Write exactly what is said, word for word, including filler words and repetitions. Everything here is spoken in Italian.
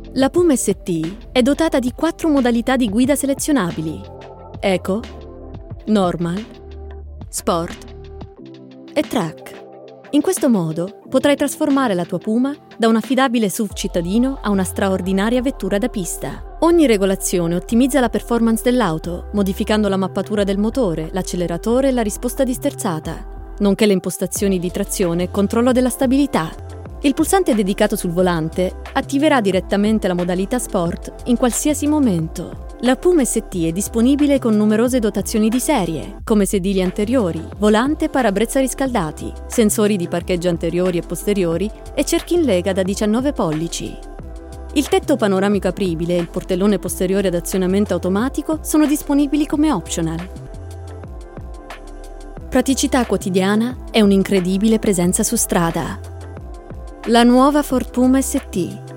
La Puma S T è dotata di quattro modalità di guida selezionabili: Eco, Normal, Sport e Track. In questo modo potrai trasformare la tua Puma da un affidabile S U V cittadino a una straordinaria vettura da pista. Ogni regolazione ottimizza la performance dell'auto, modificando la mappatura del motore, l'acceleratore e la risposta disterzata, nonché le impostazioni di trazione e controllo della stabilità. Il pulsante dedicato sul volante attiverà direttamente la modalità Sport in qualsiasi momento. La Puma S T è disponibile con numerose dotazioni di serie, come sedili anteriori, volante e parabrezza riscaldati, sensori di parcheggio anteriori e posteriori e cerchi in lega da diciannove pollici. Il tetto panoramico apribile e il portellone posteriore ad azionamento automatico sono disponibili come optional. Praticità quotidiana e un'incredibile presenza su strada. La nuova Ford Puma S T.